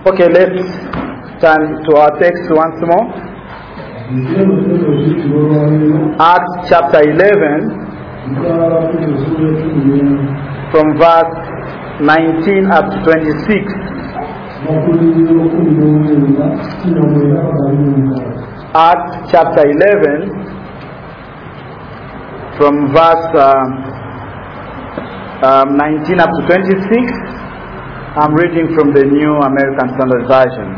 Okay, let's turn to our text once more. Acts chapter 11, from verse 19 up to 26. Acts chapter 11, from verse 19 up to 26. I'm reading from the New American Standard Version.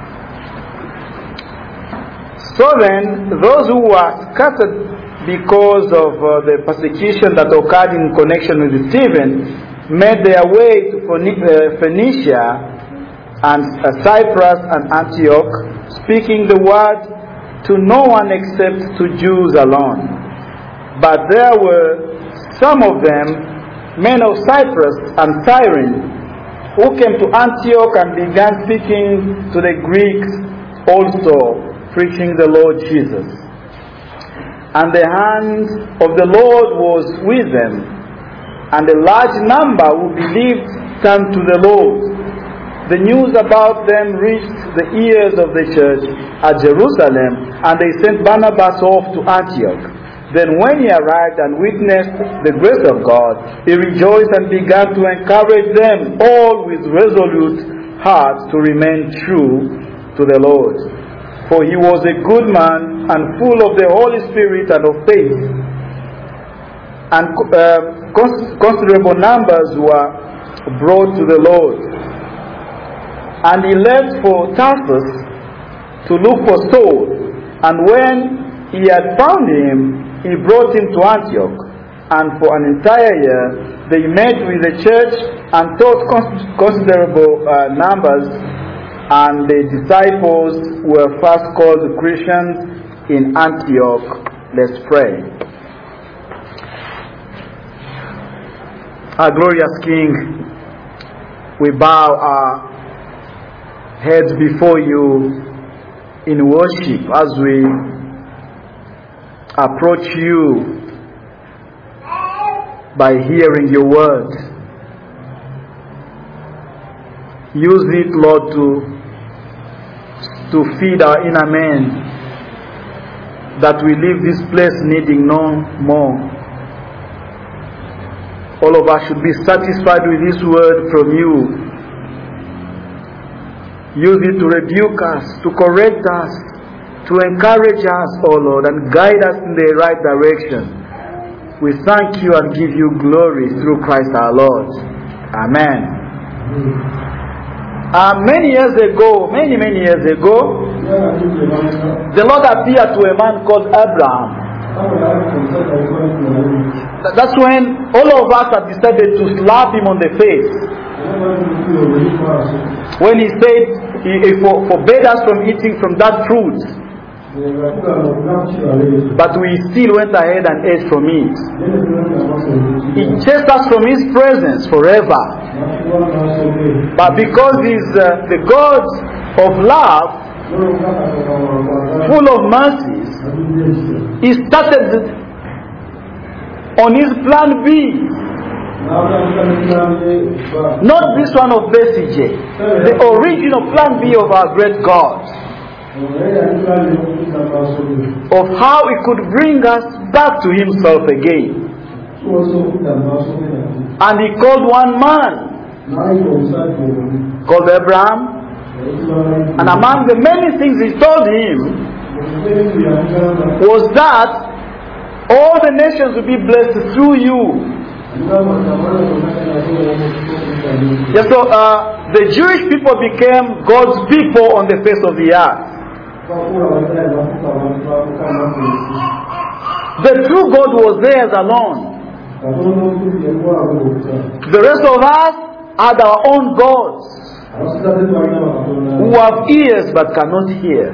So then, those who were scattered because of the persecution that occurred in connection with Stephen made their way to Phoenicia and Cyprus and Antioch, speaking the word to no one except to Jews alone. But there were some of them, men of Cyprus and Cyrene, who came to Antioch and began speaking to the Greeks also, preaching the Lord Jesus. And the hand of the Lord was with them, and a large number who believed turned to the Lord. The news about them reached the ears of the church at Jerusalem, and they sent Barnabas off to Antioch. Then when he arrived and witnessed the grace of God, he rejoiced and began to encourage them all with resolute hearts to remain true to the Lord. For he was a good man and full of the Holy Spirit and of faith. And considerable numbers were brought to the Lord. And he left for Tarsus to look for Saul. And when he had found him, he brought him to Antioch. And for an entire year, they met with the church and taught considerable numbers. And the disciples were first called Christians in Antioch. Let's pray. Our glorious King, we bow our heads before you in worship as we approach you by hearing your word. Use it, Lord, to feed our inner man, that we leave this place needing no more. All of us should be satisfied with this word from you. Use it to rebuke us, to correct us, to encourage us, O Lord, and guide us in the right direction. We thank you and give you glory through Christ our Lord. Amen. Many years ago, the Lord appeared to a man called Abraham. That's when all of us have decided to slap him on the face. When he said he forbade us from eating from that fruit, but we still went ahead and ate from it. He chased us from his presence forever. But because he's the God of love, full of mercies, he started on his plan B. Not this one of Bessie, the original plan B of our great God, of how he could bring us back to himself again. And he called one man called Abraham, and among the many things he told him was that all the nations will be blessed through you. Yeah, so the Jewish people became God's people on the face of the earth. The true God was theirs alone. The rest of us had our own gods who have ears but cannot hear.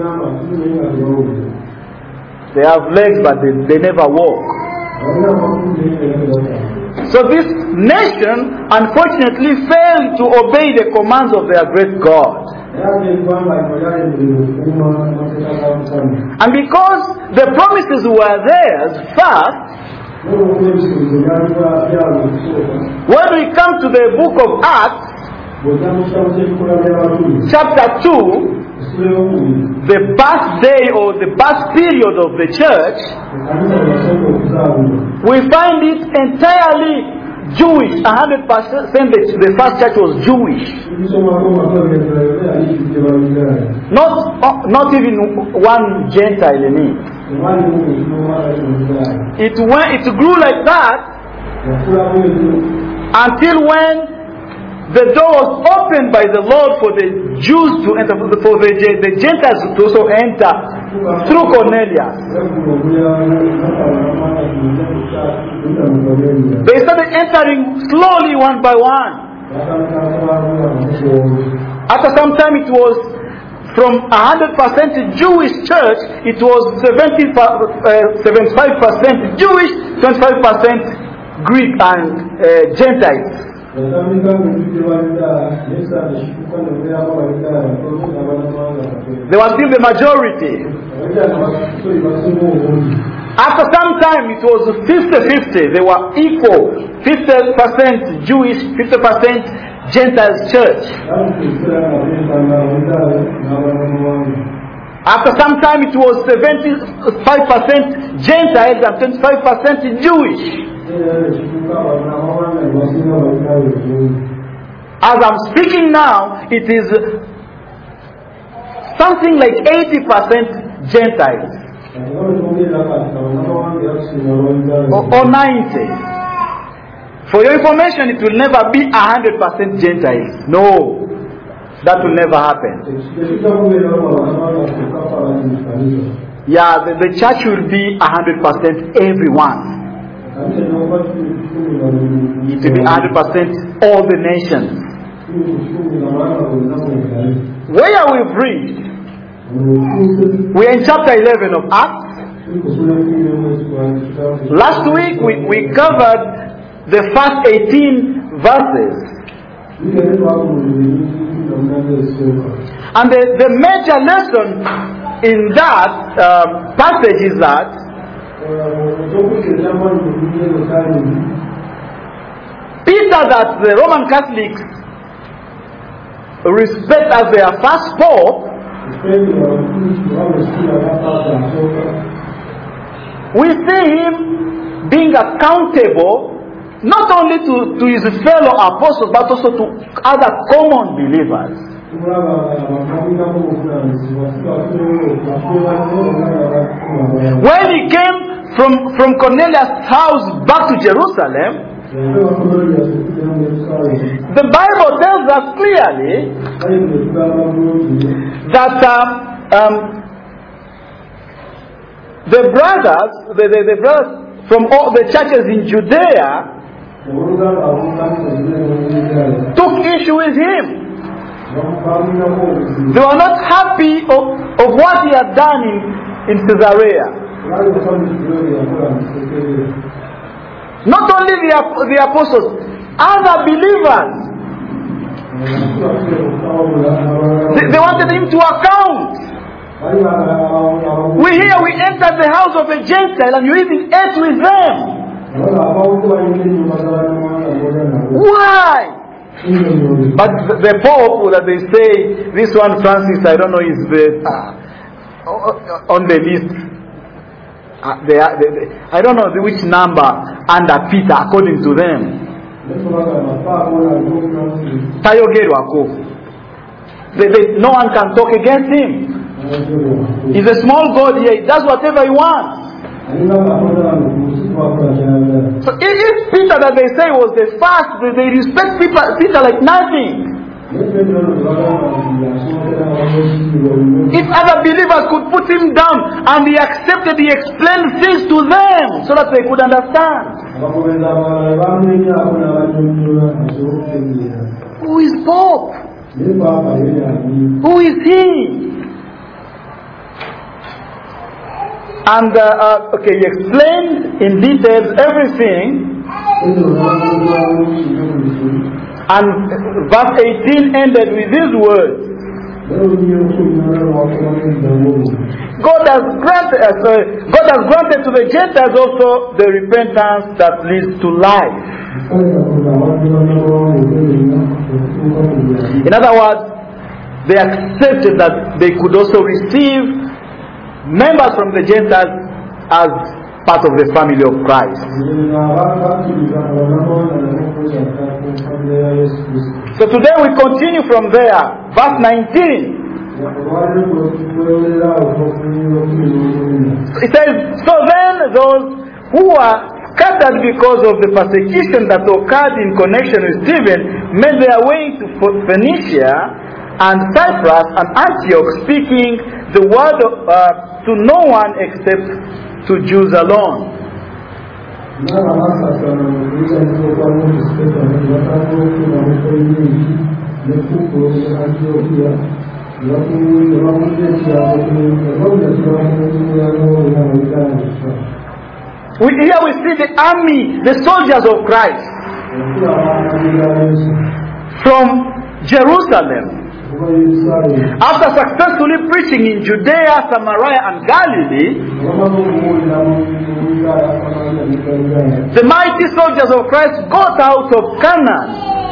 They have legs but they never walk. So this nation unfortunately failed to obey the commands of their great God. And because the promises were theirs first, when we come to the book of Acts, chapter 2, the birthday or the birth period of the church, we find it entirely Jewish. 100% the first church was Jewish. Not even one Gentile in it. It grew like that until when the door was opened by the Lord for the Jews to enter, for the Gentiles to also enter through Cornelius. They started entering slowly one by one. After some time it was from 100% Jewish church, it was 75% Jewish, 25% Greek and Gentiles. They were still the majority. After some time it was 50-50. They were equal. 50% Jewish, 50% Gentiles church. After some time it was 75% Gentiles and 25% Jewish. As I'm speaking now, it is something like 80% Gentiles. Or 90. For your information, it will never be 100% Gentiles. No, that will never happen. Yeah, the church will be 100% everyone. It will be 100% all the nations. Where we've reached, we are in chapter 11 of Acts. Last week we covered the first 18 verses. And the major lesson in that passage is that Peter, that the Roman Catholics respect as their first pope, we see him being accountable not only to his fellow apostles but also to other common believers. When he came from Cornelius' house back to Jerusalem, the Bible tells us clearly that the brothers from all the churches in Judea took issue with him. They were not happy of what he had done in Caesarea. Not only the apostles, other believers. They wanted him to account. We entered the house of a Gentile and you even ate with them. Why? But the Pope, that they say, this one Francis, I don't know, is on the list. I don't know which number under Peter according to them. No one can talk against him. He's a small God here. He does whatever he wants. So if Peter that they say was the first, they respect Peter like nothing. If other believers could put him down and he accepted, he explained things to them so that they could understand. Who is Pope? Who is he? And he explained in details everything. And verse 18 ended with these words. God has granted to the Gentiles also the repentance that leads to life. In other words, they accepted that they could also receive members from the Gentiles as part of the family of Christ. So today we continue from there. Verse 19. It says, so then those who were scattered because of the persecution that occurred in connection with Stephen made their way to Phoenicia and Cyprus and Antioch, speaking the word to no one except to Jews alone. Here we see the army, the soldiers of Christ from Jerusalem. After successfully preaching in Judea, Samaria and Galilee, the mighty soldiers of Christ got out of Canaan.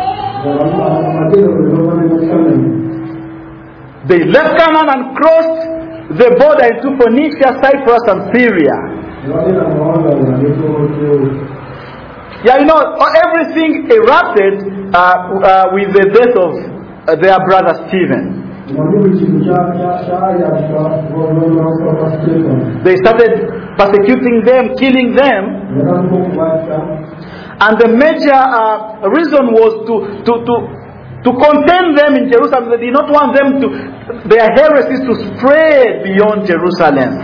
They left Canaan and crossed the border into Phoenicia, Cyprus and Syria. Yeah, you know, everything erupted with the death of their brother Stephen. They started persecuting them, killing them, and the major reason was to contain them in Jerusalem. They did not want them to, their heresies to spread beyond Jerusalem.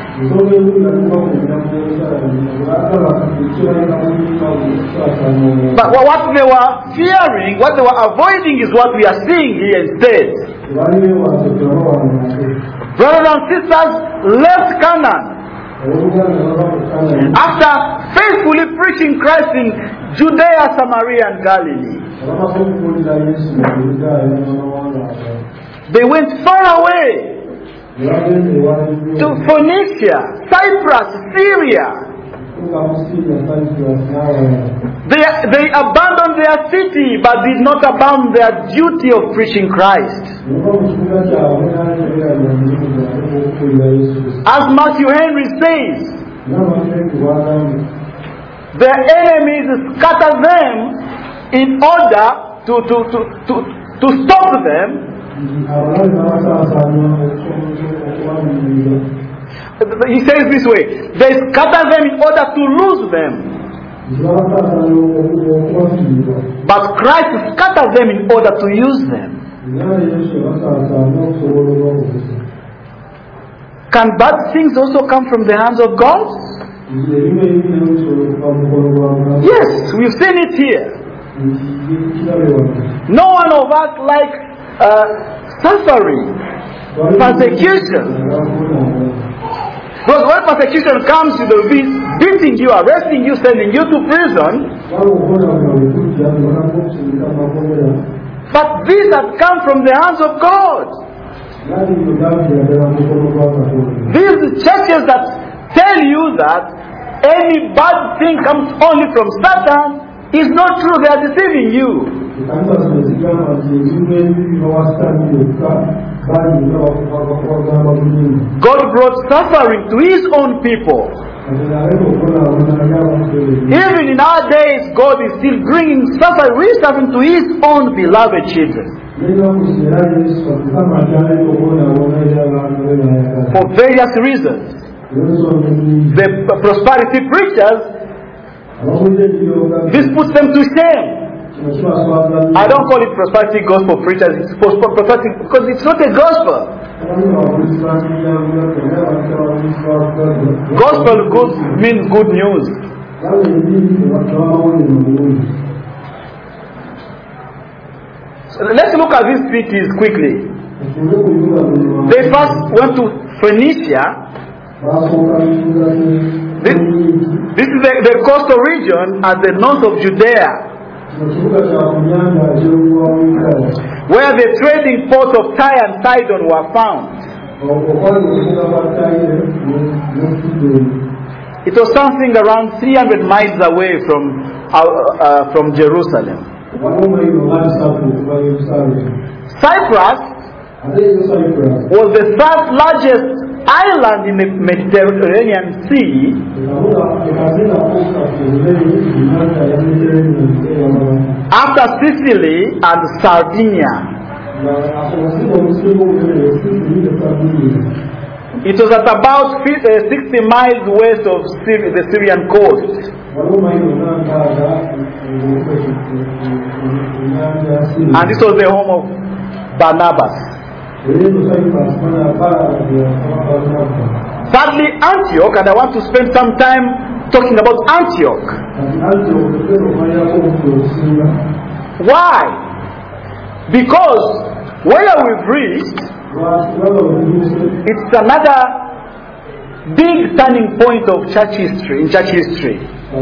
But what they were fearing, what they were avoiding is what we are seeing here instead. Brothers and sisters left Canaan after faithfully preaching Christ in Judea, Samaria and Galilee. They went far away to Phoenicia, Cyprus, Syria. They abandoned their city but did not abandon their duty of preaching Christ. As Matthew Henry says, their enemies scatter them in order to stop them. He says this way, they scatter them in order to lose them, but Christ scatters them in order to use them. Can bad things also come from the hands of God? Yes, we've seen it here. No one of us likes suffering, persecution. Because when persecution comes, they'll be beating you, arresting you, sending you to prison. But these have come from the hands of God. These churches that tell you that any bad thing comes only from Satan is not true. They are deceiving you. God brought suffering to His own people. Even in our days, God is still bringing suffering to His own beloved children. For various reasons. The prosperity preachers, this puts them to shame. I don't call it prosperity gospel preachers. It's prosperity because it's not a gospel. Gospel good means good news. So let's look at these cities quickly. They first went to Phoenicia. This is the coastal region at the north of Judea, where the trading ports of Tyre and Sidon were found. It was something around 300 miles away from Jerusalem. Cyprus was the third largest island in the Mediterranean Sea, after Sicily and Sardinia. It was at about 60 miles west of the Syrian coast. And this was the home of Barnabas. Thirdly, Antioch, and I want to spend some time talking about Antioch. Why? Because where we've reached, it's another big turning point of church history, in church history.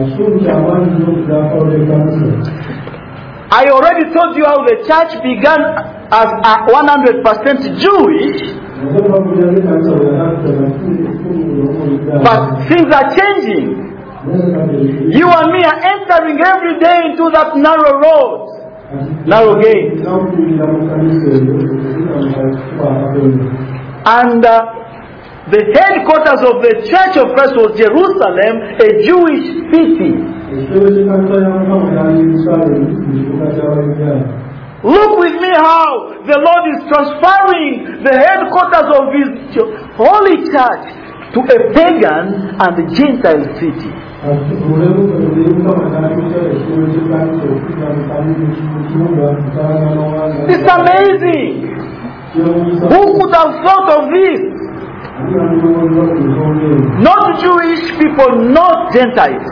I already told you how the church began as 100% Jewish, but things are changing. You and me are entering every day into that narrow road, narrow gate. And the headquarters of the Church of Christ was Jerusalem, a Jewish city. Look with me how the Lord is transferring the headquarters of His holy church to a pagan and Gentile city. It's amazing. Who could have thought of this? Not Jewish people, not Gentiles.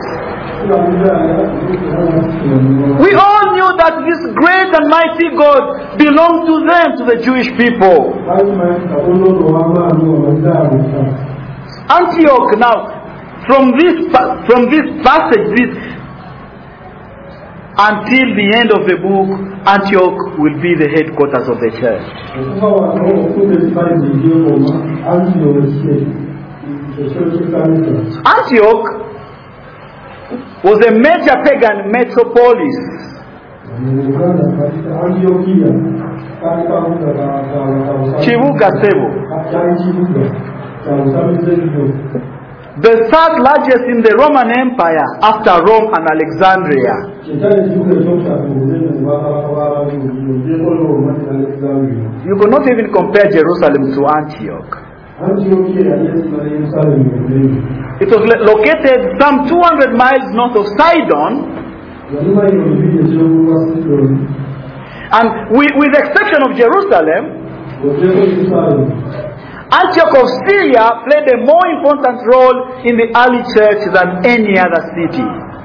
We all knew that this great and mighty God belonged to them, to the Jewish people. Antioch now, from this passage, until the end of the book, Antioch will be the headquarters of the church. Antioch was a major pagan metropolis. Chivuga Sebo. The third largest in the Roman Empire after Rome and Alexandria. You could not even compare Jerusalem to Antioch. It was located some 200 miles north of Sidon. And with the exception of Jerusalem, Antioch of Syria played a more important role in the early church than any other city.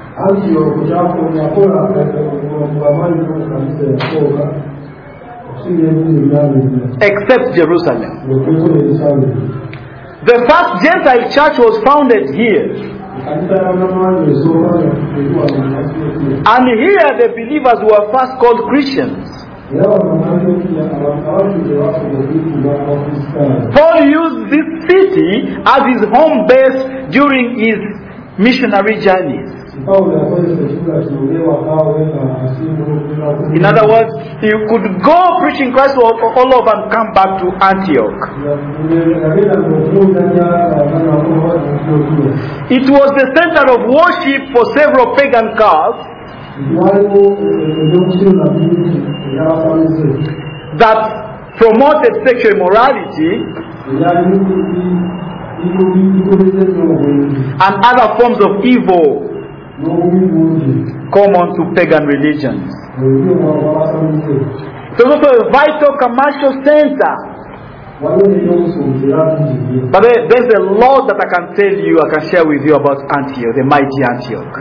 Except Jerusalem. The first Gentile church was founded here. And here the believers were first called Christians. Paul used this city as his home base during his missionary journeys. In other words, he could go preaching Christ all over and come back to Antioch. It was the center of worship for several pagan cults that promoted sexual immorality and other forms of evil common to pagan religions. It was also a vital commercial center. But there's a lot that I can tell you, I can share with you about Antioch, the mighty Antioch.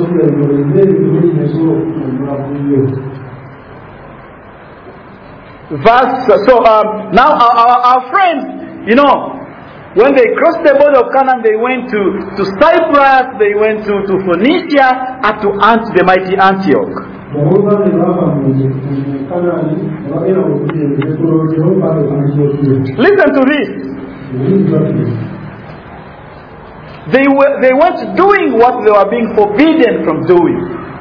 Now our friends, when they crossed the border of Canaan, they went to Cyprus, they went to Phoenicia, and to the mighty Antioch. Listen to this. They weren't doing what they were being forbidden from doing.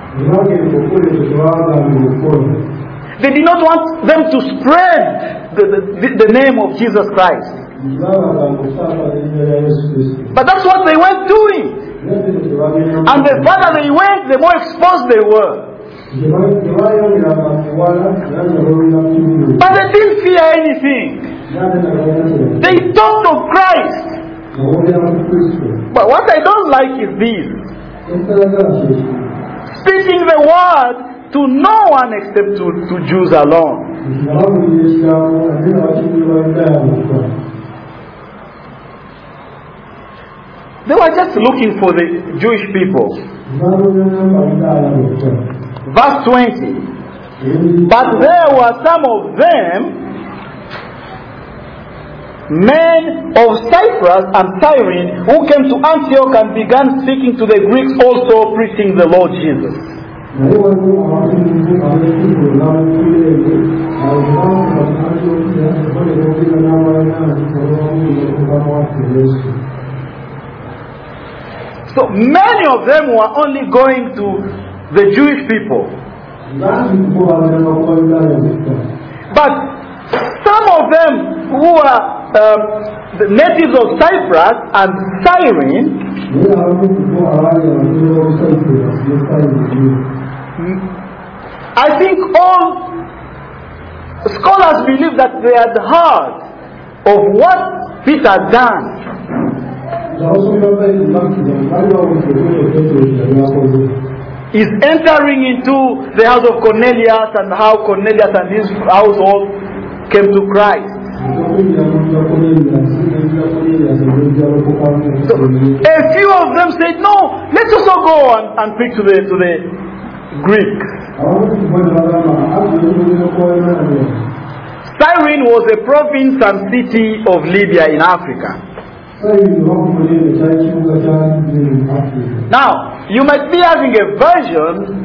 They did not want them to spread the name of Jesus Christ. But that's what they weren't doing. And the further they went, the more exposed they were. But they didn't fear anything. They talked of Christ. But what I don't like is this: speaking the word to no one except to Jews alone. They were just looking for the Jewish people. Verse 20. But there were some of them, men of Cyprus and Cyrene, who came to Antioch and began speaking to the Greeks, also preaching the Lord Jesus. So many of them were only going to the Jewish people. But some of them who are the natives of Cyprus and Cyrene, I think all scholars believe that they had heard of what Peter had done. Is entering into the house of Cornelius, and how Cornelius and his household came to Christ. So a few of them said, "No, let's also go and preach to the Greeks." Cyrene was a province and city of Libya in Africa. Now, you might be having a version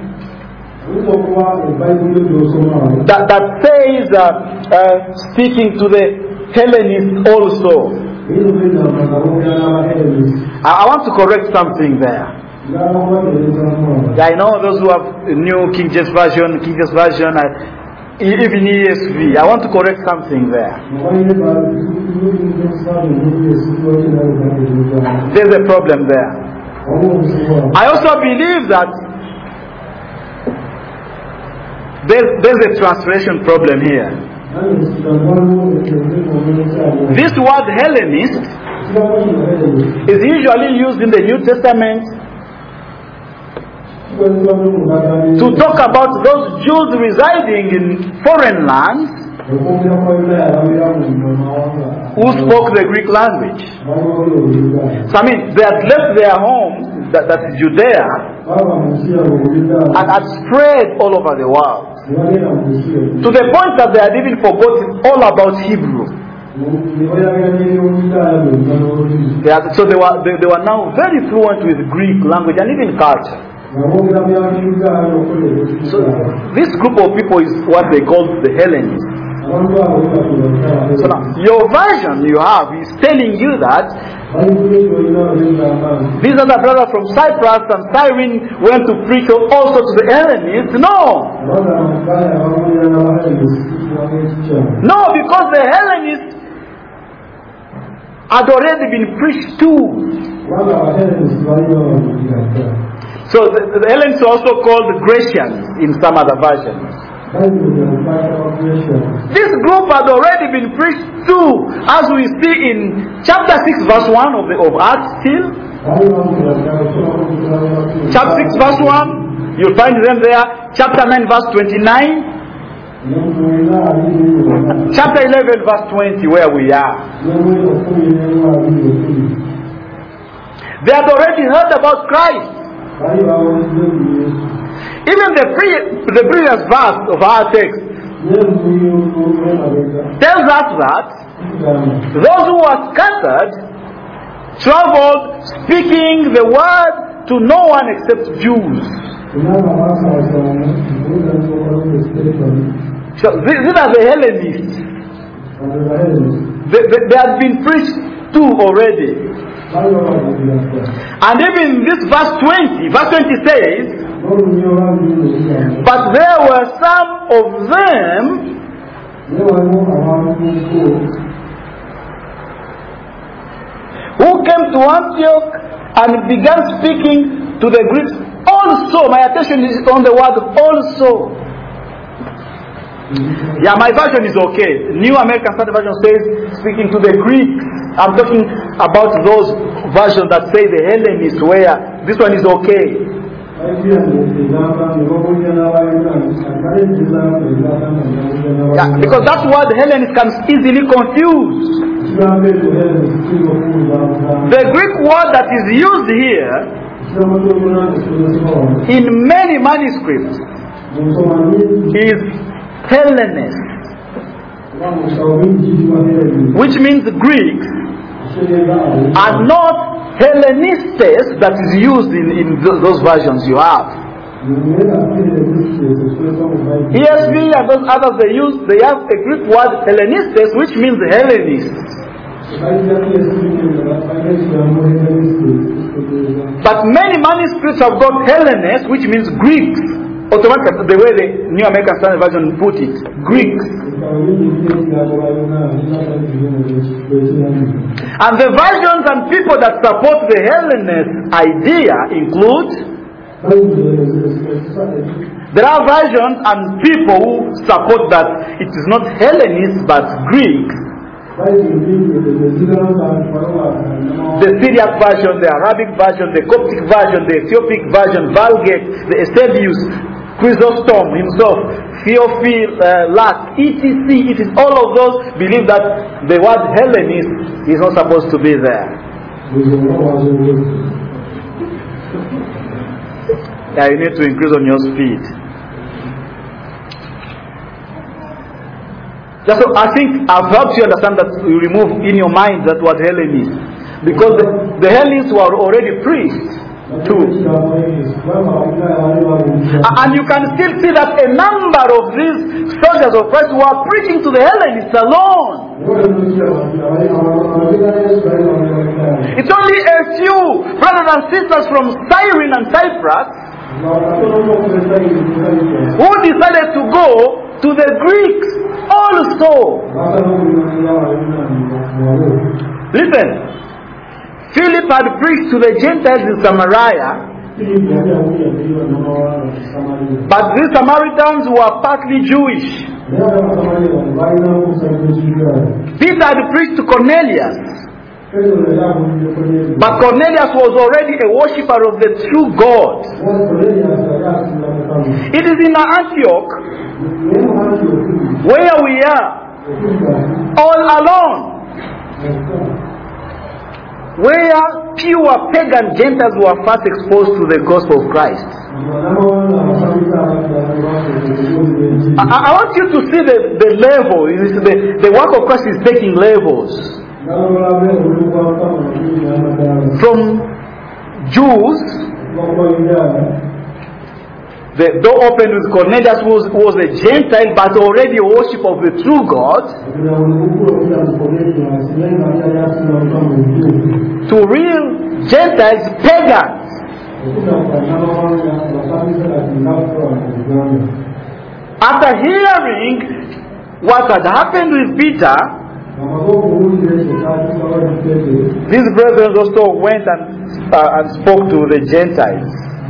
that says speaking to the Hellenists also. I want to correct something there. I know those who have new King James Version, even ESV. I want to correct something there. There's a problem there. I also believe that there's a translation problem here. This word Hellenist is usually used in the New Testament to talk about those Jews residing in foreign lands who spoke the Greek language. So they had left their home, that is Judea, and had spread all over the world, to the point that they had even forgotten all about Hebrew. So they were now very fluent with Greek language and even culture. So this group of people is what they call the Hellenists. So now, your version you have is telling you that these other brothers from Cyprus and Cyrene went to preach also to the Hellenists. No, because the Hellenists had already been preached to. So the Hellenists are also called Grecians in some other versions. This group had already been preached to, as we see in chapter 6 verse 1 of Acts still. Chapter 6 verse 1, you'll find them there. Chapter 9 verse 29. Chapter 11 verse 20, where we are. They had already heard about Christ. Even the previous verse of our text tells us that those who were scattered traveled speaking the word to no one except Jews. So these are the Hellenists. They had been preached to already. And even this verse 20 says, but there were some of them who came to Antioch and began speaking to the Greeks also. My attention is on the word also. Yeah, my version is okay. New American Standard Version says speaking to the Greeks. I'm talking about those versions that say the Hellenists, where this one is okay. Yeah, because that word Hellenist can easily confuse. The Greek word that is used here in many manuscripts is Hellenist, which means Greeks, and not Hellenistes that is used in those versions you have. ESV and those others they have a Greek word Hellenistes, which means Hellenist. But many manuscripts have got Hellenist, which means Greeks. Automatically, the way the New American Standard Version put it, Greeks. And the versions and people that support the Hellenist idea include, there are versions and people who support that it is not Hellenist but Greek. The Syriac version, the Arabic version, the Coptic version, the Ethiopic version, Vulgate, the Eusebius, Chrysostom himself, Theophil, etc. It is all of those believe that the word Hellenist is not supposed to be there. Yeah, you need to increase on your speed. Just so I think I've helped you understand that you remove in your mind that word Hellenist, because the Hellenists were already priests too. And you can still see that a number of these soldiers of Christ were preaching to the Hellenists alone. It's only a few brothers and sisters from Cyrene and Cyprus who decided to go to the Greeks also. Listen. Philip had preached to the Gentiles in Samaria, but these Samaritans were partly Jewish. Peter had preached to Cornelius, but Cornelius was already a worshipper of the true God. It is in Antioch where we are, all alone, where pure pagan Gentiles were first exposed to the gospel of Christ. I want you to see the level. The work of Christ is taking levels. From Jews, the door opened with Cornelius, who was a Gentile but already a worshipper of the true God, to real Gentiles, pagans. After hearing what had happened with Peter, these brethren also went and spoke to the Gentiles.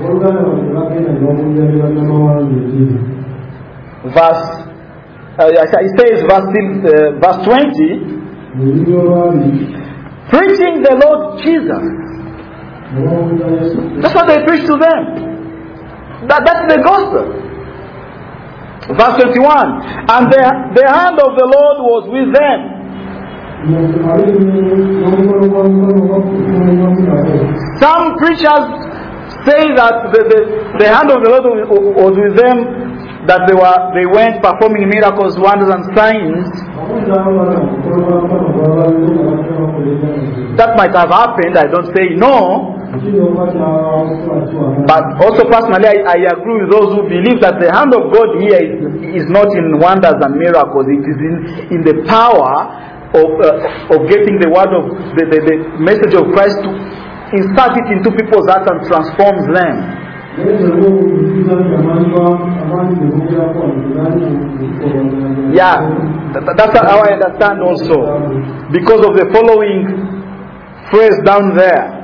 It says verse 20, preaching the Lord Jesus. That's what they preached to them. That's the gospel. Verse 21, and the hand of the Lord was with them. Some preachers say that the hand of the Lord was with them, that they went performing miracles, wonders and signs. That might have happened, I don't say no. But also personally I agree with those who believe that the hand of God here is not in wonders and miracles. It is in the power of getting the word of the message of Christ to insert it into people's hearts and transforms them. Yeah, that's how I understand also, because of the following phrase down there.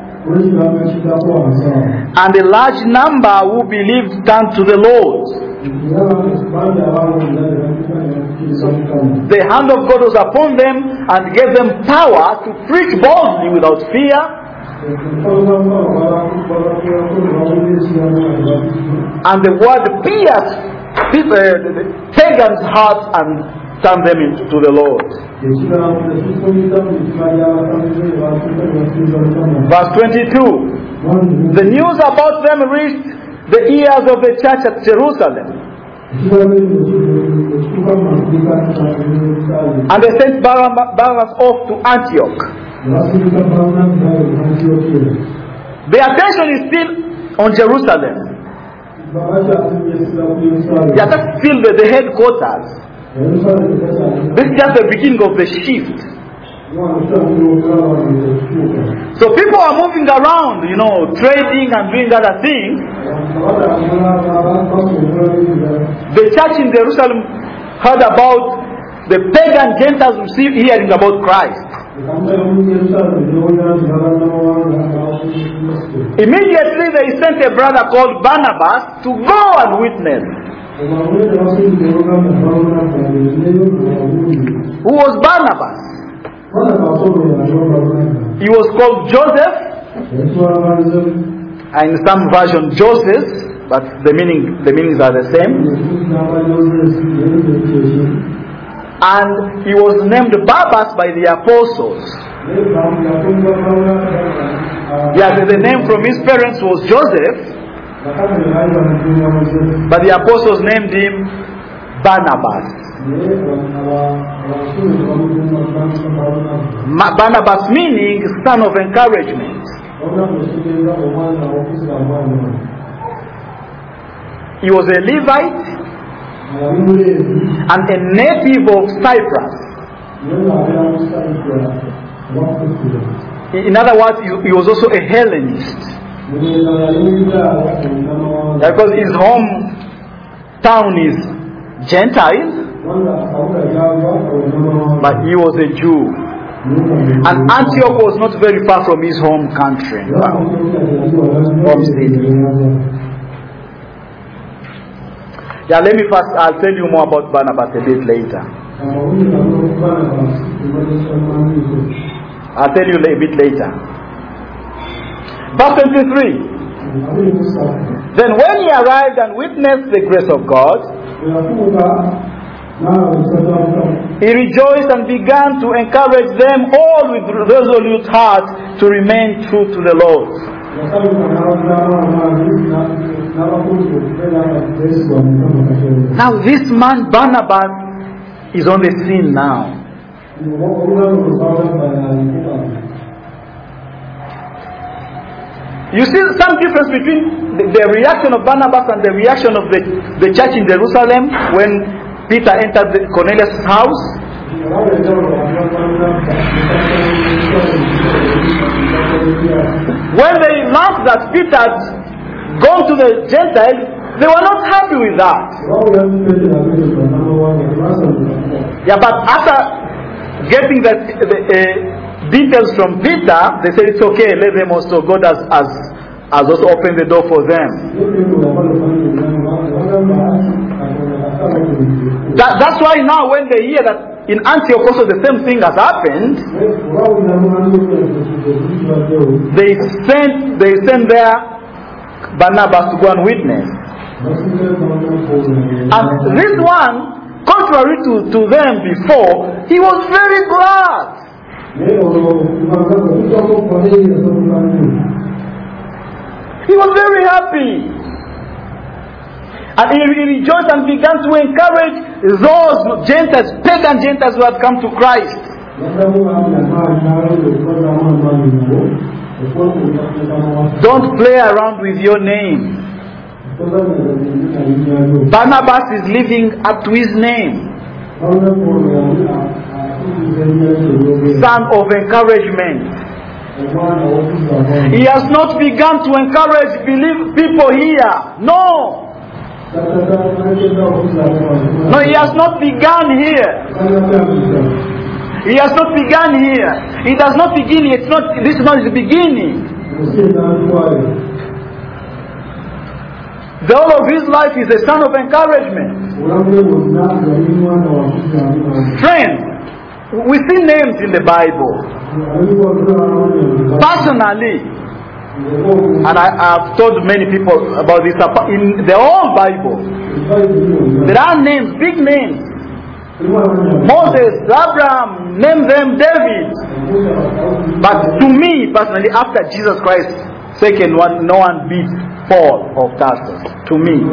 And a large number who believed turned to the Lord. The hand of God was upon them and gave them power to preach boldly without fear. And the word pierced the pagans' hearts and turned them into the Lord. Verse 22. The news about them reached the ears of the church at Jerusalem. And they sent Barnabas off to Antioch. The attention is still on Jerusalem. Yeah, that's still the headquarters. This is just the beginning of the shift. So people are moving around, trading and doing other things. The church in Jerusalem heard about the pagan Gentiles hearing about Christ. Immediately they sent a brother called Barnabas to go and witness. Who was Barnabas? He was called Joseph, and in some version Joseph, but the meanings are the same. And he was named Barnabas by the apostles. Yeah, the name from his parents was Joseph, but the apostles named him Barnabas. Barnabas meaning son of encouragement. He was a Levite and a native of Cyprus. In other words, he was also a Hellenist, because his hometown is Gentile, but he was a Jew. And Antioch was not very far from his home country, home city. Yeah, I'll tell you more about Barnabas a bit later. I'll tell you a bit later. Verse 23. Then when he arrived and witnessed the grace of God, he rejoiced and began to encourage them all with resolute heart to remain true to the Lord. Now this man Barnabas is on the scene now. You see some difference between the reaction of Barnabas and the reaction of the church in Jerusalem when Peter entered Cornelius' house? When they learned that Peter had gone to the Gentiles, they were not happy with that. Yeah, but after getting the details from Peter, they said it's okay, let them also. God has also opened the door for them. That's why now when they hear that in Antioch also the same thing has happened, they send their Barnabas to go and witness. And this one, contrary to them before, he was very glad. He was very happy. And he rejoiced and began to encourage those Gentiles, pagan Gentiles who had come to Christ. Don't play around with your name. Barnabas is living up to his name. Son of encouragement. He has not begun to encourage people here. No. No, he has not begun here. He has not begun here. He does not begin. It's not. This is not the beginning. The whole of his life is a son of encouragement. Friends, we see names in the Bible. Personally, and I have told many people about this, in the whole Bible, there are names, big names. Moses, Abraham, name them David. But to me, personally, after Jesus Christ, second one, no one beats Paul of Tarsus. To me,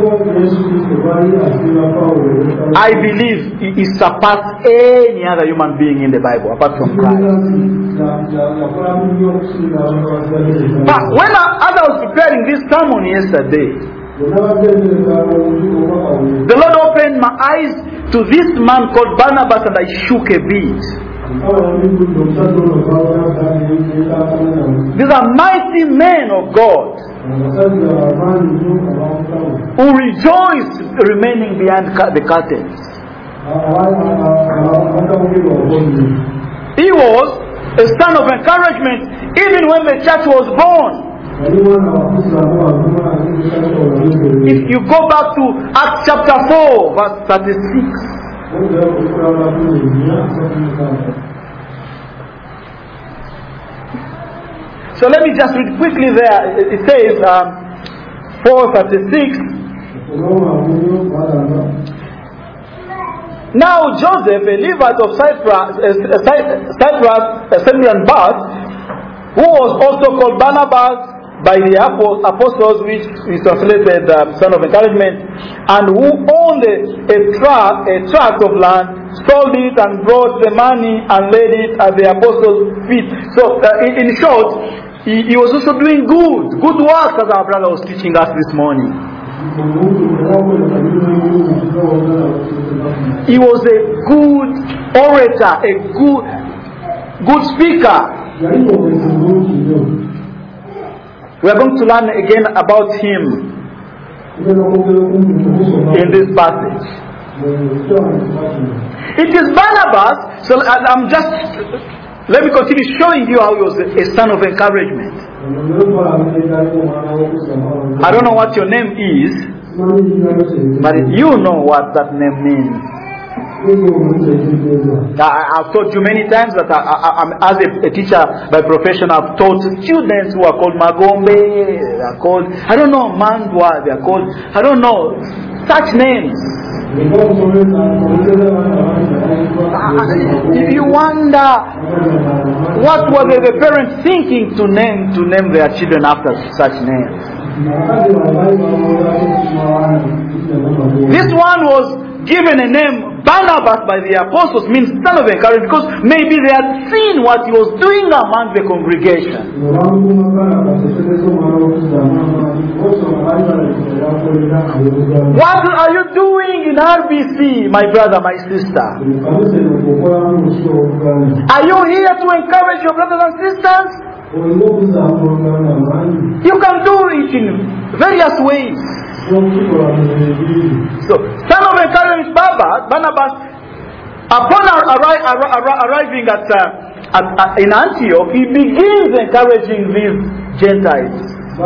I believe he surpassed any other human being in the Bible apart from Christ. But when as I was preparing this sermon yesterday, the Lord opened my eyes to this man called Barnabas, and I shook a bit. These are mighty men of God who rejoiced remaining behind the curtains. He was a son of encouragement even when the church was born. If you go back to Acts chapter 4 verse 36, so let me just read quickly there. It says 4:36. Now Joseph, a Levite of Cyprus, Syrian birth, who was also called Barnabas by the apostles, which is translated son of encouragement, and who owned a tract of land, sold it and brought the money and laid it at the apostles' feet. So in short, he was also doing good works, as our brother was teaching us this morning. He was a good orator, a good speaker. We are going to learn again about him in this passage. It is Barnabas. So let me continue showing you how he was a son of encouragement. I don't know what your name is, but you know what that name means. I've taught you many times that as a teacher by profession, I've taught students who are called Magombe, they are called, I don't know, Mandwa, they are called, I don't know, such names. If you wonder what were the parents thinking to name their children after such names. This one was given a name Barnabas by the apostles, means son of encouragement, because maybe they had seen what he was doing among the congregation. What are you doing in RBC, my brother, my sister? Are you here to encourage your brothers and sisters? You can do it in various ways. So, son of encouragement, Barnabas, upon arriving in Antioch, he begins encouraging these Gentiles.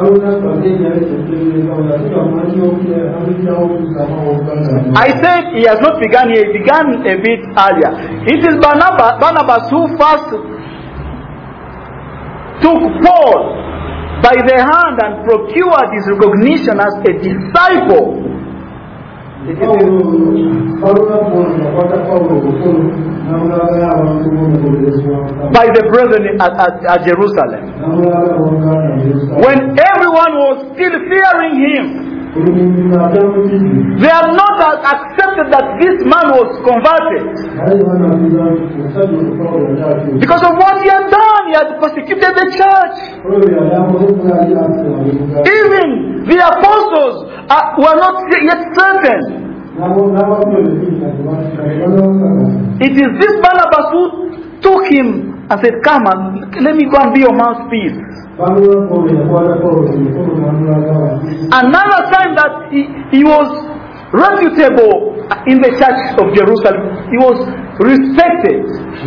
I said he has not begun here, he began a bit earlier. It is Barnabas who first took Paul by the hand and procured his recognition as a disciple. By the brethren at Jerusalem. When everyone was still fearing him, they had not accepted that this man was converted. Because of what he had done, he had persecuted the church. Even the apostles were not yet certain It is this Barnabas who took him and said, come and let me go and be your mouthpiece. Another time that he was reputable in the church of Jerusalem. He was respected.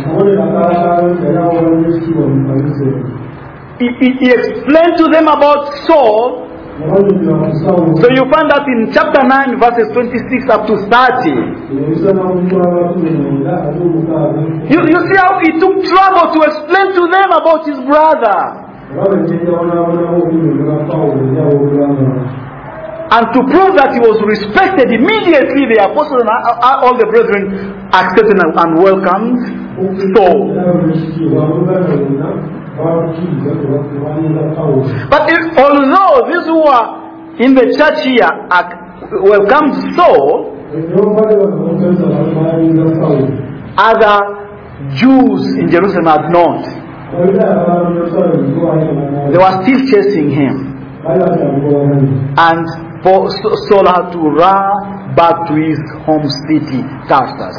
He explained to them about Saul. So you find that in chapter 9 verses 26 up to 30. You see how he took trouble to explain to them about his brother. And to prove that he was respected, immediately the apostles and all the brethren accepted and welcomed Saul. But although these who are in the church here welcomed Saul, other Jews in Jerusalem had not. They were still chasing him. And Saul had to run back to his home city, Tarsus.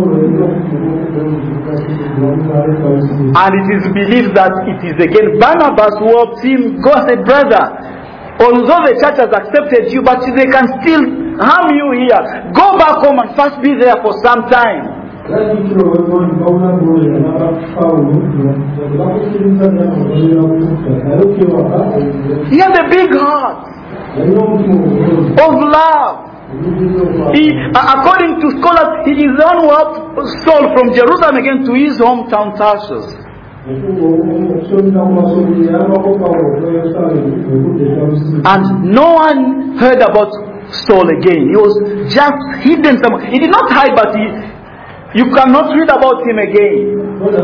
And it is believed that it is again Barnabas who helped him go and say, brother, although the church has accepted you, but they can still harm you here. Go back home and first be there for some time. He had a big heart of love. According to scholars, he is the one who helped Saul from Jerusalem again to his hometown Tarsus. And no one heard about Saul again. He was just hidden somewhere. He did not hide, but you cannot read about him again.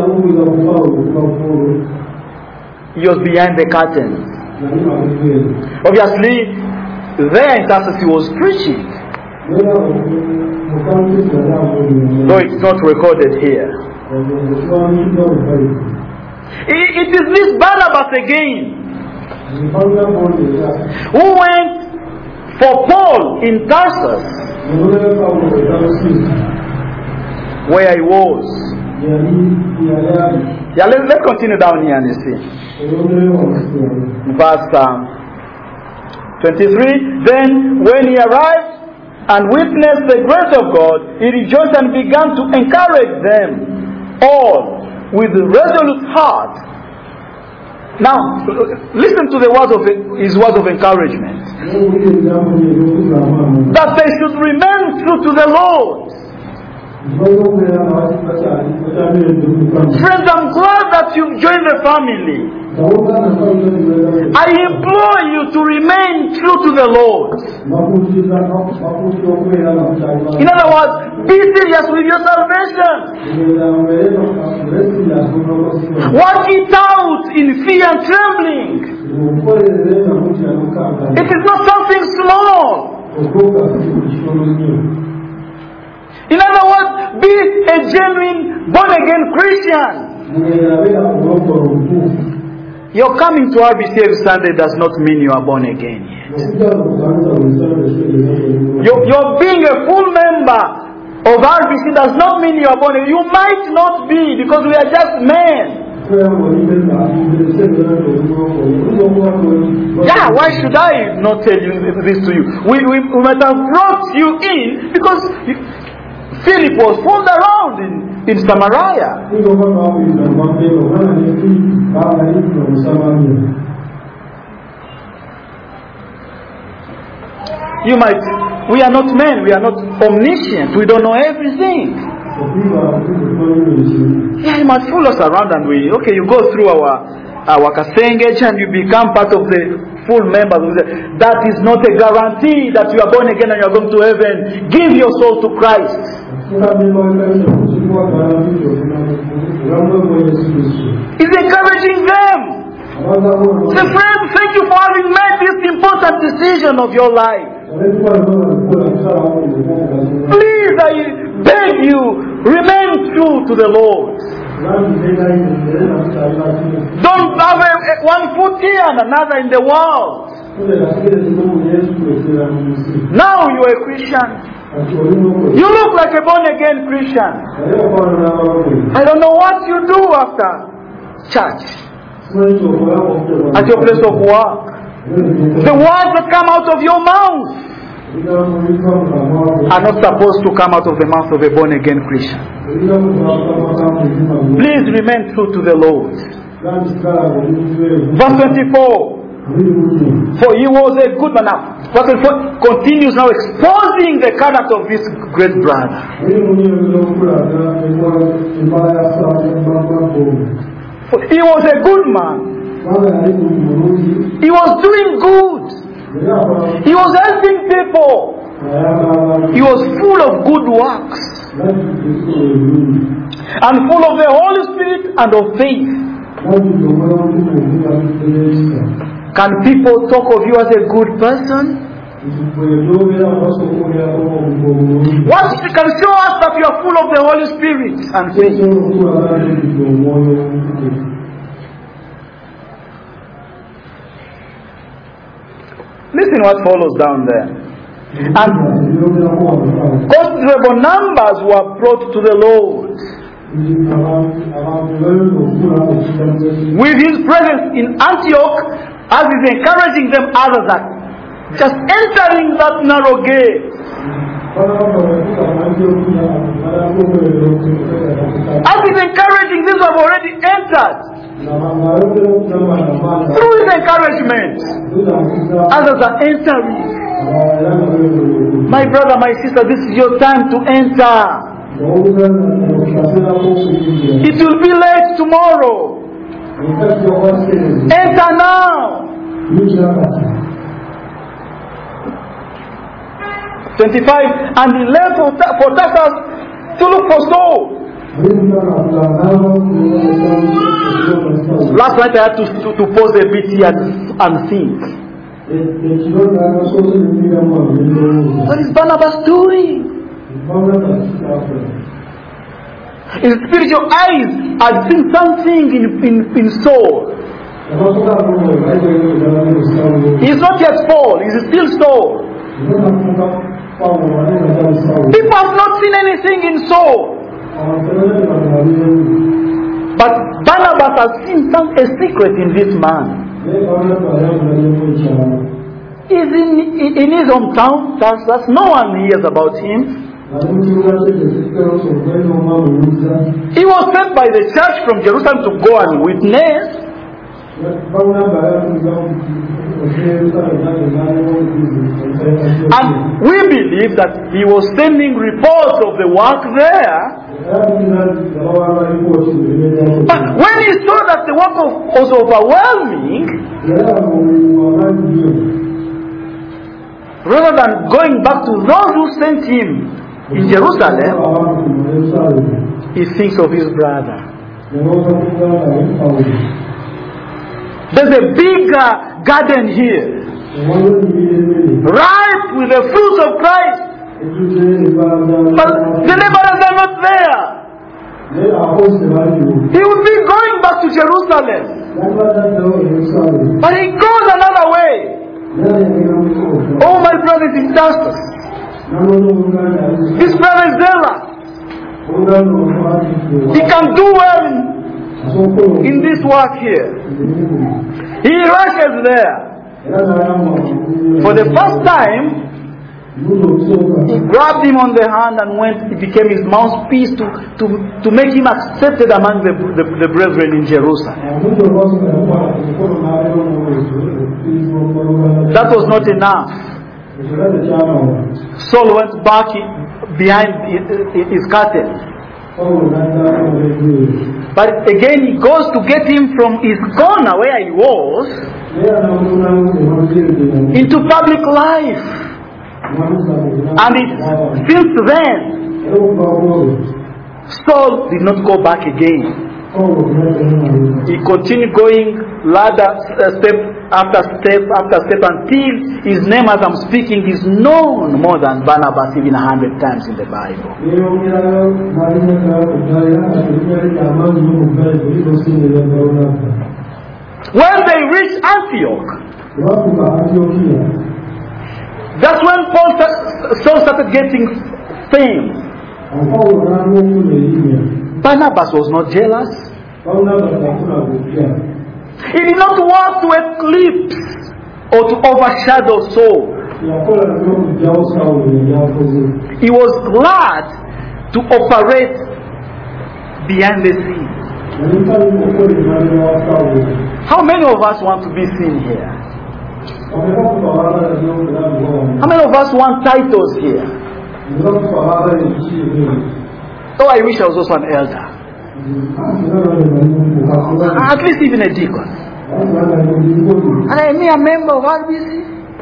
He was behind the curtain. Obviously, there in Tarsus he was preaching. Though it's not recorded here. It is this Barnabas again who went for Paul in Tarsus, where he was. Yeah, let's continue down here and you see. Verse 23. Then when he arrived and witnessed the grace of God, he rejoiced and began to encourage them all with a resolute heart. Now, listen to the words of his words of encouragement. That they should remain true to the Lord. Friends, I'm glad that you've joined the family. I implore you to remain true to the Lord. In other words, be serious with your salvation. Work it out in fear and trembling. It is not something small. In other words, be a genuine born-again Christian. Your coming to RBC every Sunday does not mean you are born again yet. Your being a full member of RBC does not mean you are born again. You might not be, because we are just men. Yeah, why should I not tell you this to you? We might have brought you in because Philip was fooled around in Samaria. We are not men, we are not omniscient, we don't know everything. Yeah, you might fool us around and you go through our Kasengage and you become part of the full members. That is not a guarantee that you are born again and you are going to heaven. Give your soul to Christ. He's encouraging them. Say, friend, thank you for having made this important decision of your life. Please, I beg you, remain true to the Lord. Don't have one foot here and another in the world. Now you are a Christian. You look like a born-again Christian. I don't know what you do after church, at your place of work. The words that come out of your mouth are not supposed to come out of the mouth of a born-again Christian. Please remain true to the Lord. Verse 24. For he was a good man. Now, verse 24 continues now exposing the character of this great brother. For he was a good man. He was doing good. He was helping people. He was full of good works and full of the Holy Spirit and of faith. Can people talk of you as a good person? What can show us that you are full of the Holy Spirit and faith? Listen what follows down there. And considerable numbers were brought to the Lord. With his presence in Antioch, as he's encouraging them, others that just entering that narrow gate. As he's encouraging, these have already entered. Through his encouragement, others are entering. My brother, my sister, this is your time to enter. It will be late tomorrow. Enter now. 25. And he left for Tarsus to look for Saul. Last night I had to pause a bit here and think. What is Barnabas doing? His spiritual eyes had seen something in Saul. He is not yet Saul, he is still Saul. People have not seen anything in Saul. But Barnabas has seen a secret in this man. He's in his hometown, Tarsus. No one hears about him. He was sent by the church from Jerusalem to go and witness. And we believe that he was sending reports of the work there. But when he saw that the work was overwhelming, rather than going back to those who sent him in Jerusalem, he thinks of his brother. There's a big garden here, ripe with the fruits of Christ. But the laborers are not there. He would be going back to Jerusalem, but he goes another way. Oh, my brother is in Tarsus. His brother is zealous. He can do well in this work here. He rushes there. For the first time, he grabbed him on the hand and went. It became his mouthpiece to make him accepted among the brethren in Jerusalem. That was not enough. Saul went back behind his curtain. But again he goes to get him from his corner where he was into public life. And since then, Saul did not go back again. He continued going ladder, step after step after step, until his name, as I'm speaking, is known more than Barnabas even 100 times in the Bible. When they reached Antioch, that's when Saul started started getting fame. Barnabas was not jealous. He did not want to eclipse or to overshadow Saul. He was glad to operate behind the scenes. How many of us want to be seen here? How many of us want titles here? Oh, I wish I was also an elder. At least even a deacon. And I mean a member of RBC.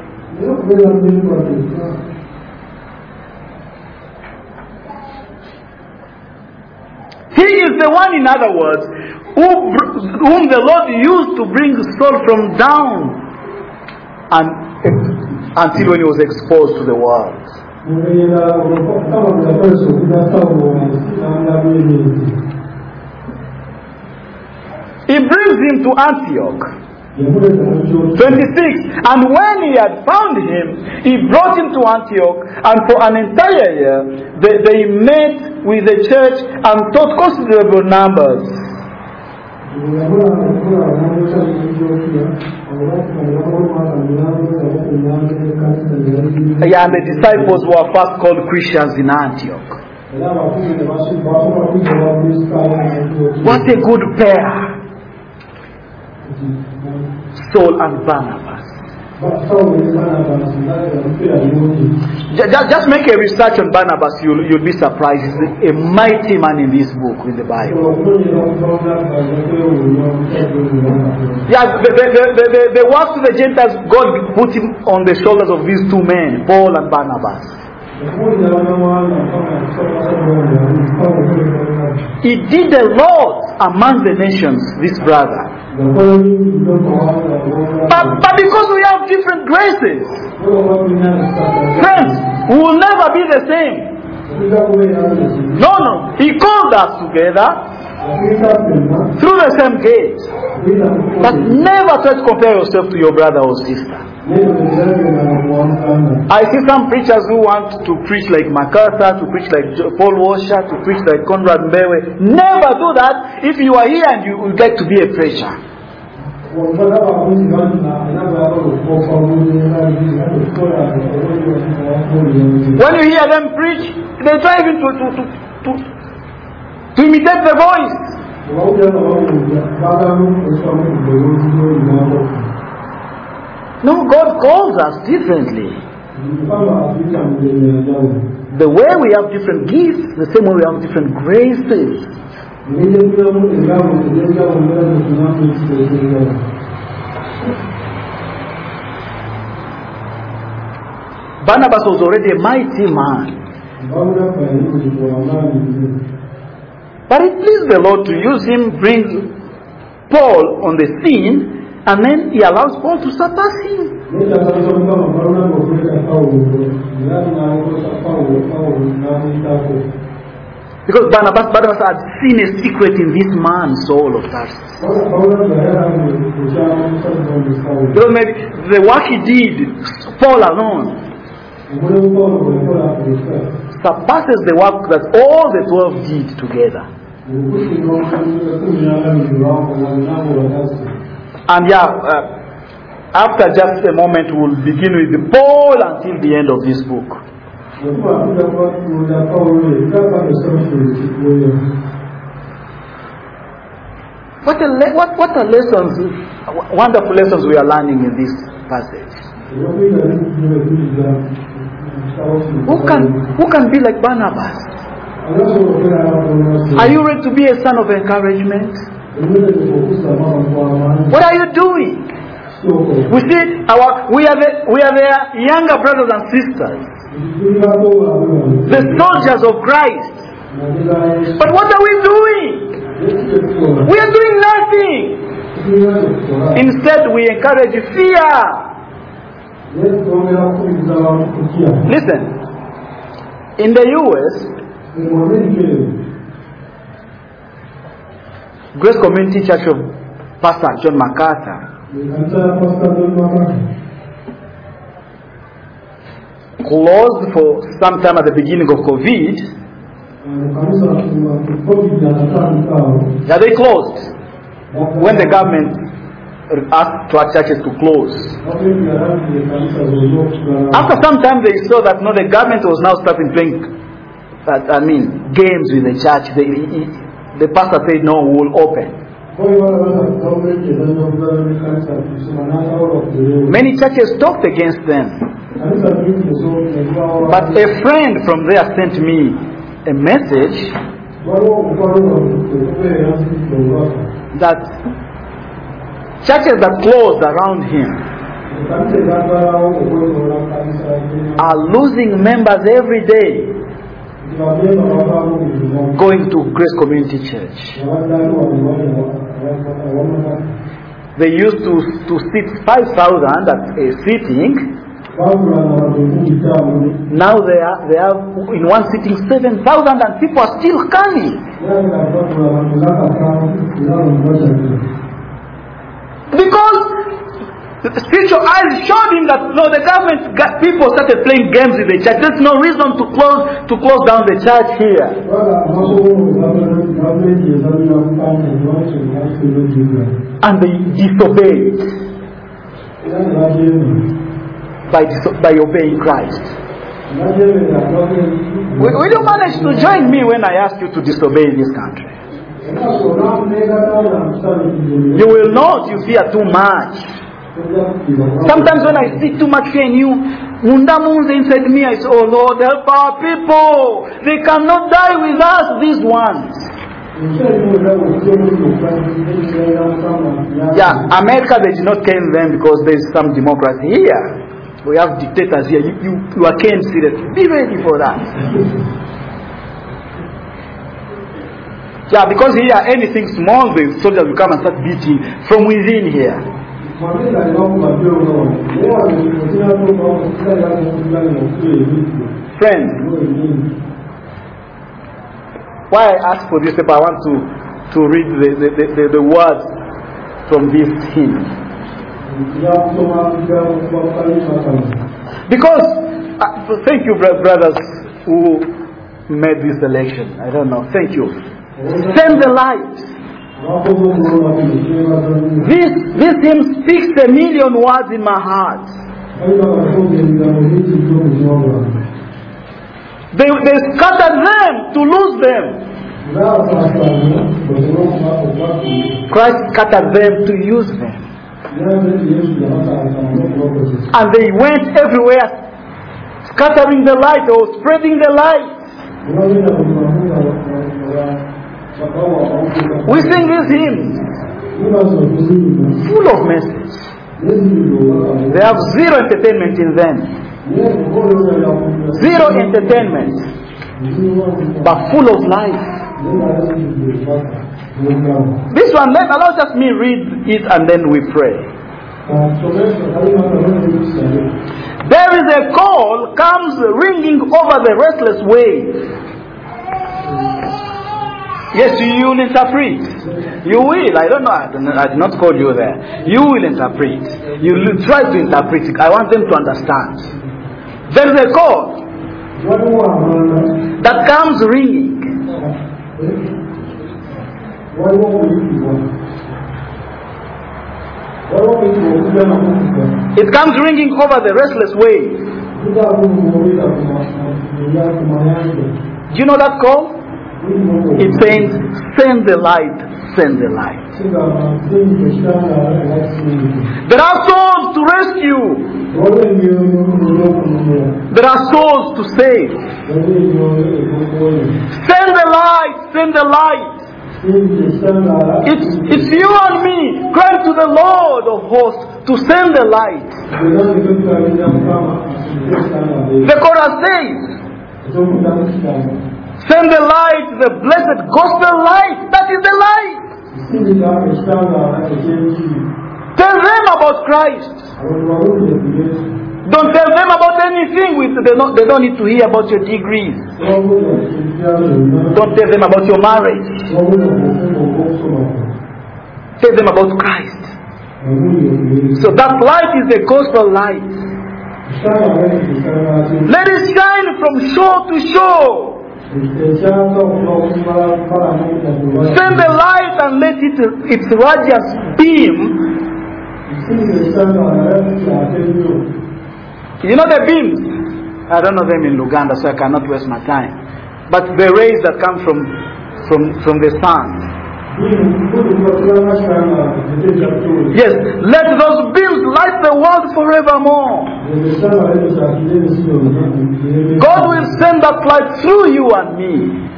He is the one, in other words, whom the Lord used to bring Saul from down and until when he was exposed to the world. He brings him to Antioch. 26. And when he had found him, he brought him to Antioch, and for an entire year they met with the church and taught considerable numbers. Yeah, and the disciples were first called Christians in Antioch. What a good pair, Saul and Barnabas. Just make a research on Barnabas, you'll be surprised. He's a mighty man in this book, in the Bible. Yeah, the work to the Gentiles, God put him on the shoulders of these two men, Paul and Barnabas. He did a lot among the nations, this brother. But because we have different graces, friends, we will never be the same. No. He called us together through the same gate. But never try to compare yourself to your brother or sister. I see some preachers who want to preach like MacArthur, to preach like Paul Washer, to preach like Conrad Mbewe. Never do that if you are here and you would like to be a preacher. When you hear them preach, they try even to imitate the voice. No, God calls us differently. The way we have different gifts, the same way we have different graces. Barnabas was already a mighty man. But it pleased the Lord to use him, bring Paul on the scene, and then he allows Paul to surpass him. Because Barnabas had seen a secret in this man, Saul of Tarsus. Because maybe the work he did, Paul alone, surpasses the work that all the 12 did together. And after just a moment, we'll begin with the Paul until the end of this book. What are lessons, wonderful lessons we are learning in this passage? Who can be like Barnabas? Are you ready to be a son of encouragement? What are you doing? We see we are their younger brothers and sisters, the soldiers of Christ. But what are we doing? We are doing nothing. Instead, we encourage fear. Listen, in the US, Grace Community Church of Pastor John MacArthur, closed for some time at the beginning of COVID. Yeah, they closed when the government asked our churches to close. After some time they saw that no, the government was now starting playing games with the church. The pastor said no, we will open. Many churches talked against them. But a friend from there sent me a message that churches that closed around him are losing members every day going to Grace Community Church. They used to sit 5,000 at a sitting. Now they have in one sitting 7,000 and people are still coming. Because the spiritual eyes showed him that no, the government people started playing games with the church. There's no reason to close down the church here. And they disobeyed by obeying Christ. Will you manage to join me when I ask you to disobey in this country? You will not, you fear too much. Sometimes when I see too much fear in you, inside me, I say, oh Lord, help our people. They cannot die with us, these ones. Yeah, America, they did not kill them because there is some democracy here. We have dictators here. You are caned seriously. Be ready for that. Yeah, because here anything small, the soldiers will come and start beating from within here. Friends, why I ask for this paper, I want to read the words from this hymn. Because, thank you brothers who made this election. I don't know, thank you. Send the light. This hymn speaks a million words in my heart. They scattered them to lose them. Christ scattered them to use them. And they went everywhere scattering the light or spreading the light. We sing this hymn full of message. They have zero entertainment in them. Zero entertainment, but full of life. This one, let allow just me read it and then we pray. There is a call comes ringing over the restless wave. Yes, you will interpret. You will. I don't know. I did not call you there. You will interpret. You will try to interpret it. I want them to understand. There is a call that comes ringing. It comes ringing over the restless wave. Do you know that call? It says, send the light, send the light. There are souls to rescue. There are souls to save. Send the light, send the light. It's you and me crying to the Lord of hosts to send the light. The chorus says, send the light, the blessed gospel light. That is the light. Tell them about Christ. Don't tell them about anything. They don't need to hear about your degrees. Don't tell them about your marriage. Tell them about Christ. So that light is the gospel light. Let it shine from shore to shore. Send the light and let its radiance beam. You know the beams? I don't know them in Luganda, so I cannot waste my time. But the rays that come from the sun. Yes, let those beams light the world forevermore. God will send that light through you and me.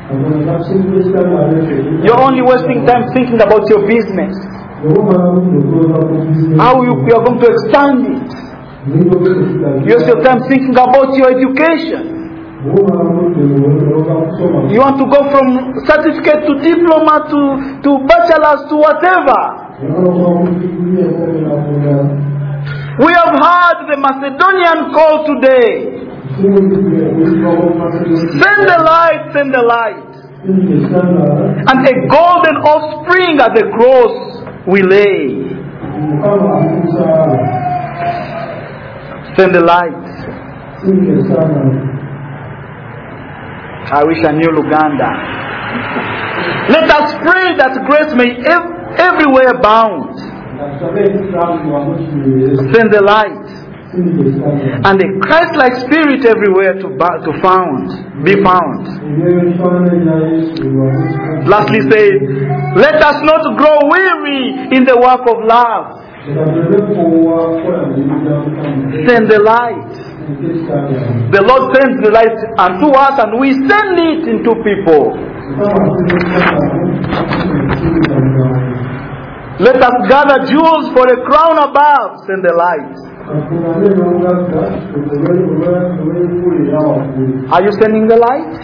You're only wasting time thinking about your business. How you are going to expand it. You waste your time thinking about your education. You want to go from certificate to diploma to bachelor's to whatever. We have heard the Macedonian call today. Send the light, send the light. And a golden offspring at the cross we lay. Send the light. I wish I knew Luganda. Let us pray that grace may everywhere abound. Send the light. And a Christ-like spirit everywhere to be found. Lastly say, let us not grow weary in the work of love. Send the light. The Lord sends the light unto us and we send it into people. Let us gather jewels for a crown above. Send the light. Are you sending the light?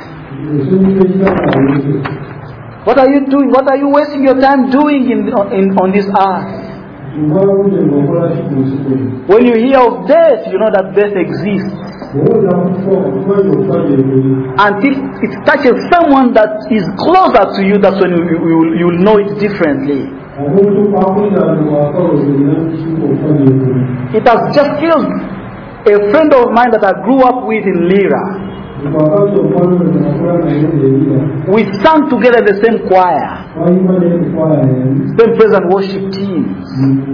What are you doing? What are you wasting your time doing on this earth? When you hear of death, you know that death exists. Until it touches someone that is closer to you, that's when you will know it differently. It has just killed a friend of mine that I grew up with in Lira. We sang together in the same choir, same praise and worship teams.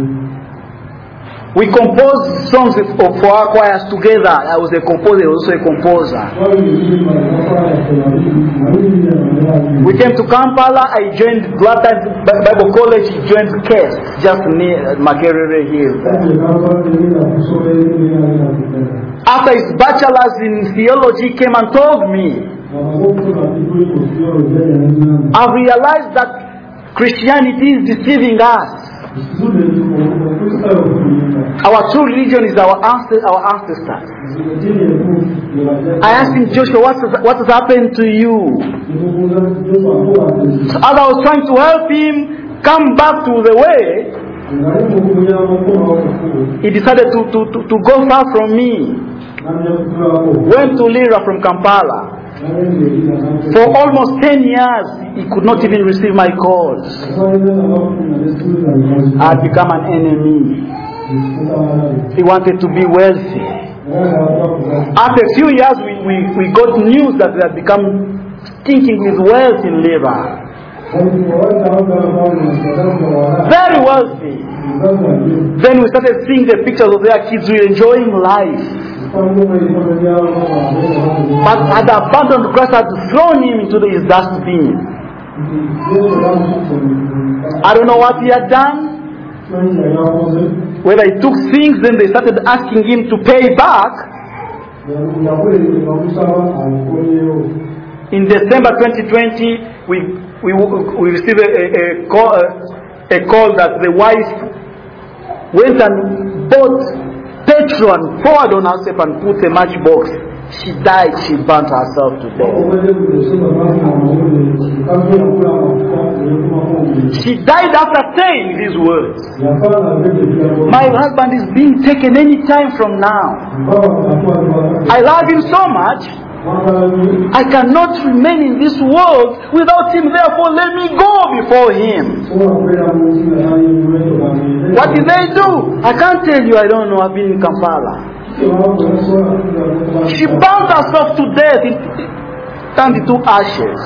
We composed songs for our choirs together. I was a composer, also a composer. We came to Kampala. I joined Glad Times Bible College. He joined KES, just near Makerere Hill. After his bachelor's in theology, he came and told me, I realized that Christianity is deceiving us. Our true religion is our ancestors. I asked him, Joshua, what has happened to you? So as I was trying to help him come back to the way, he decided to go far from me. Went to Lira from Kampala. For almost 10 years, he could not even receive my calls. I had become an enemy. He wanted to be wealthy. After a few years, we got news that they had become stinking with wealth in Lira. Very wealthy. Then we started seeing the pictures of their kids who were enjoying life. But had abandoned Christ, had thrown him into his dustbin. I don't know what he had done. Whether he took things, then they started asking him to pay back. In December 2020, we received a call that the wife went and bought petrol and poured on herself and put a matchbox. She died. She burnt herself to death. She died after saying these words. My husband is being taken any time from now. I love him so much. I cannot remain in this world without him. Therefore, let me go before him. What did they do? I can't tell you. I don't know. I've been in Kampala. She burned herself to death, turned into ashes.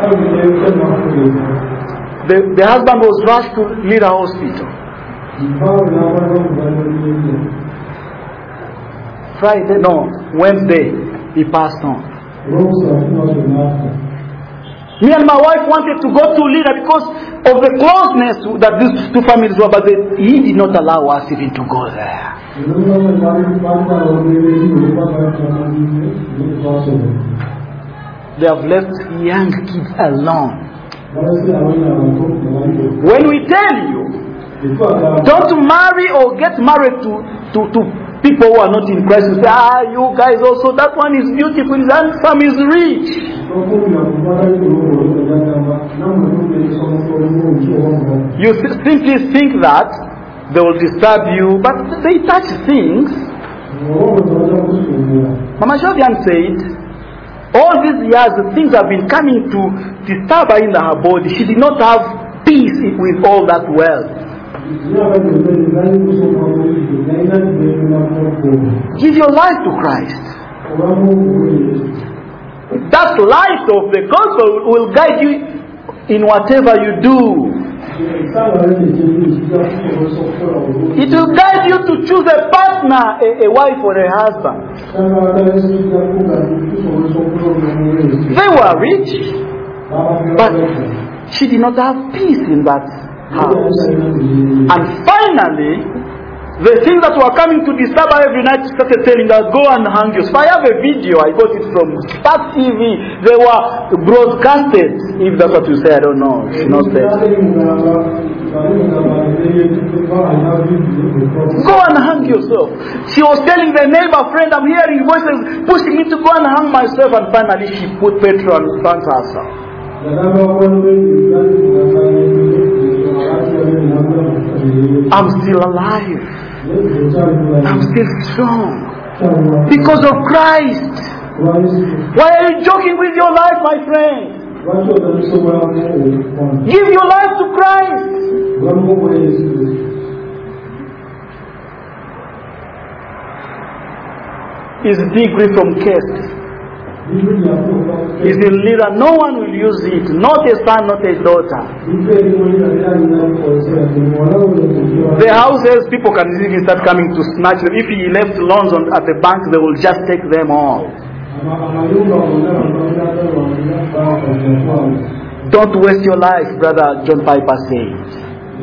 The husband was rushed to Lira Hospital. Wednesday, he passed on. Me and my wife wanted to go to Lira because of the closeness that these two families were, but he did not allow us even to go there. They have left young kids alone. When we tell you, don't marry or get married to people who are not in Christ, you say, you guys also, that one is beautiful, his handsome, is rich. You simply think that they will disturb you, but they touch things. Mama Jodian said, all these years, the things have been coming to disturb her in her body. She did not have peace with all that wealth. Give your life to Christ. That light of the gospel will guide you in whatever you do. It will guide you to choose a partner, a wife or a husband. They were rich, but she did not have peace in that house. And finally, the things that were coming to disturb her every night started telling her, go and hang yourself. I have a video, I got it from Start TV. They were broadcasted. If that's what you say, I don't know. It's not there. Go and hang yourself. She was telling the neighbor friend, I'm hearing voices pushing me to go and hang myself, and finally she put petrol and burnt herself. I'm still alive. I'm still strong because of Christ. Why are you joking with your life, my friend? Give your life to Christ. His degree from Kest is in Lira. No one will use it. Not a son, not a daughter. The houses, people can easily start coming to snatch them. If he left loans at the bank, they will just take them all. Don't waste your life, Brother John Piper says.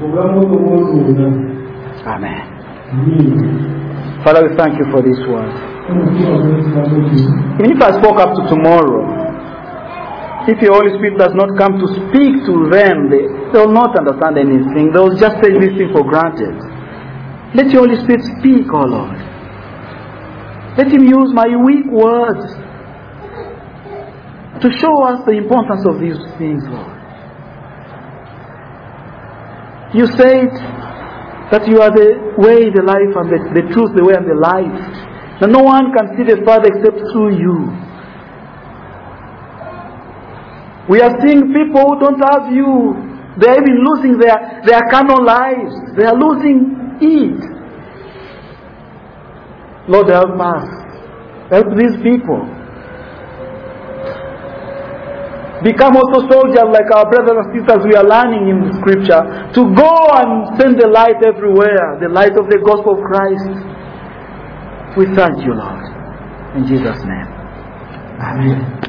Amen. Father, we thank you for this word. Even if I spoke up to tomorrow, if your Holy Spirit does not come to speak to them, they will not understand anything. They will just take this thing for granted. Let your Holy Spirit speak, oh Lord. Let Him use my weak words to show us the importance of these things, Lord. You said that you are the way, the life, and the truth, the way, and the life. And no one can see the Father except through you. We are seeing people who don't have you. They are even losing their carnal lives. They are losing it. Lord, help us. Help these people. Become also soldiers like our brothers and sisters we are learning in the scripture, to go and send the light everywhere, the light of the gospel of Christ. We thank you, Lord. In Jesus' name. Amen.